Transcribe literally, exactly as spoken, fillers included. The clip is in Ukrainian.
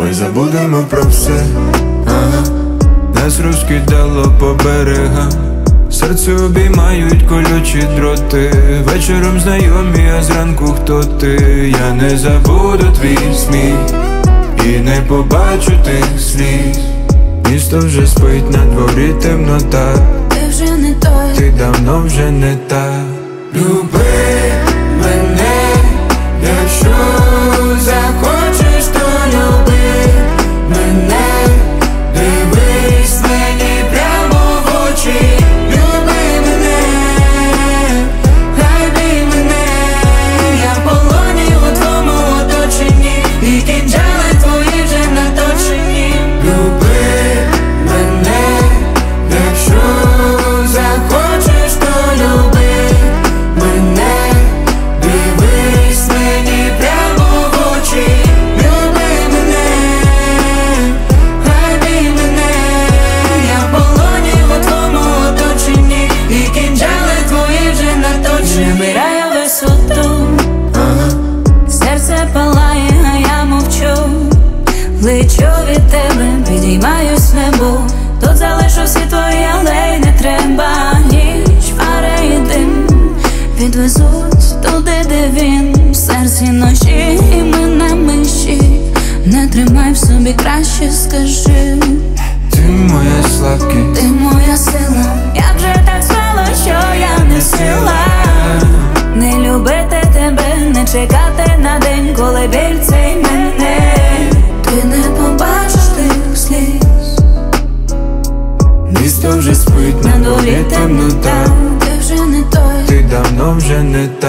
Давай забудемо про все, ага. Нас розкидало по берегам, серце обіймають колючі дроти. Вечором знайомі, а зранку хто ти? Я не забуду твій сміх і не побачу тих сліз. Місто вже спить, на дворі темнота. Ти вже не той, ти давно вже не та. Люби мене, якщо захочеш, то люби мене. Дивись мені прямо в очі. Люби мене, люби мене. Я в полоні у твоєму оточенні, і кинджали твої вже наточені. Люби мене, якщо захочеш, то люби мене. Дивись мені прямо в очі. Люби мене, люби мене. Я в полоні у твоєму оточенні, і кинджали твої вже наточені. набираю висоту, ага. серце палає, а я мовчу. Лечу від тебе, підіймаюсь в небо. Тут залишу всі твої алеї, не треба. Ніч, фара і дим відвезуть туди, де він. В серці ночі, і ми на межі. Не тримай в собі, краще скажи. Ти моя слабкість, Ти моя сила. Як же так стало, що я не сила не любити тебе, не чекати на день, коли біль цей мене. Ти не побачиш тих сліз. місто вже спить, На дворі темнота. Ти вже не той, ти давно вже не та.